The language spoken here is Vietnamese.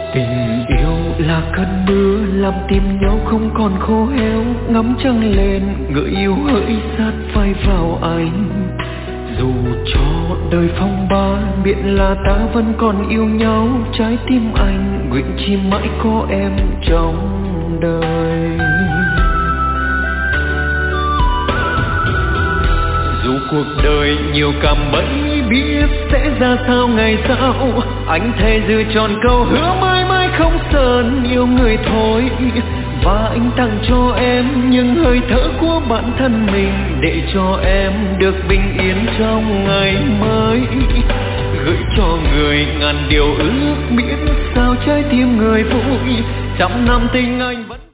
Tình yêu là cơn mưa làm tim nhau không còn khô héo, ngắm trăng lên người yêu hỡi sát vai vào anh. Dù cho đời phong ba miễn là ta vẫn còn yêu nhau, trái tim anh nguyện chỉ mãi có em trong đời. Dù cuộc đời nhiều cảm mấy biết sẽ ra sao ngày sau, anh thề giữ trọn câu hứa mãi mãi không sờn yêu người thôi. Và anh tặng cho em những hơi thở của bản thân mình, để cho em được bình yên trong ngày mới. Gửi cho người ngàn điều ước miễn sao trái tim người vui, trăm năm tình anh vẫn